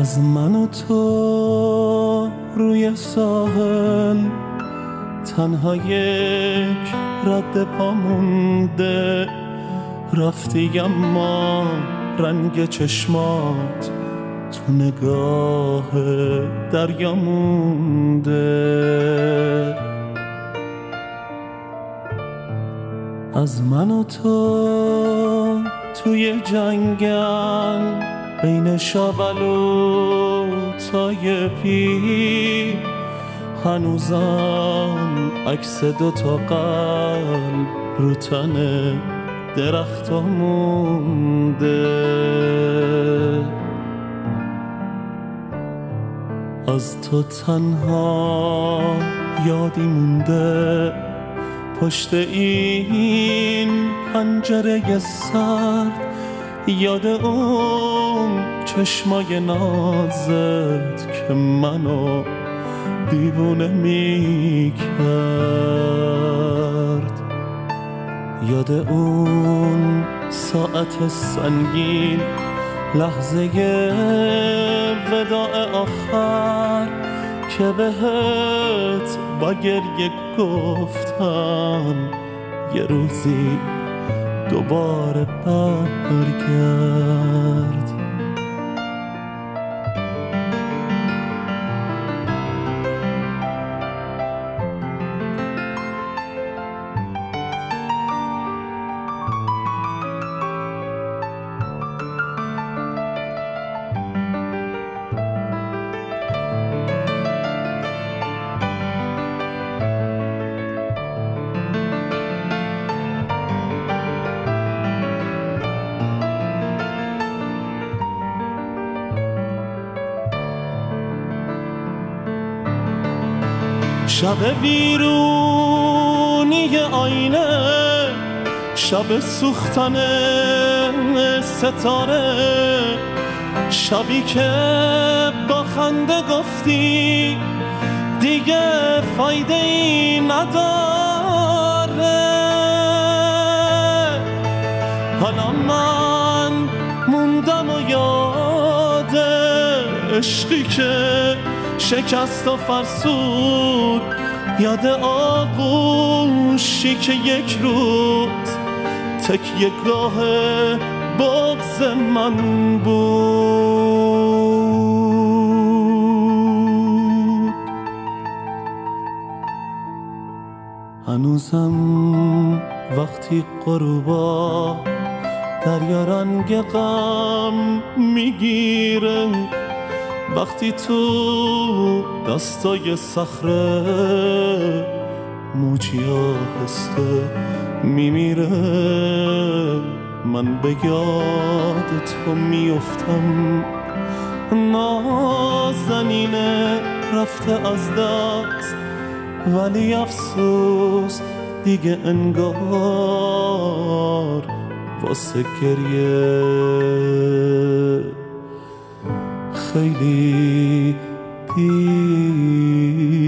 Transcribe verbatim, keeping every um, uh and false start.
از من و تو روی ساحل تنها یک رد پا مونده، رفتی اما رنگ چشمات تو نگاه دریا مونده. از من و تو توی جنگل بین شابلو تای پی، هنوزم عکس دوتا قلب رو تن درختا مونده. از تو تنها یادی مونده پشت این پنجره سرد، یاد اون چشمای نازت که منو دیوونه می کرد، یاد اون ساعت سنگین لحظه وداع آخر که بهت با گریه گفتم یه روزی دوباره برگرد. شب ویرونی آینه، شب سوختن ستاره، شبی که با خنده گفتی دیگه فایده ای نداره. حالا من موندم و یاد عشقی که شکست و فرسود، یاد آغوشی که یک روز تکیه گاه بغض من بود. هنوزم وقتی غروبا دریا رنگ غم میگیره، وقتی تو دستای صخره موجی آهسته میمیره، من به یاد تو میافتم. نازنینه رفته از دست ولی افسوس دیگه انگار واسه گریه خیلی دیر.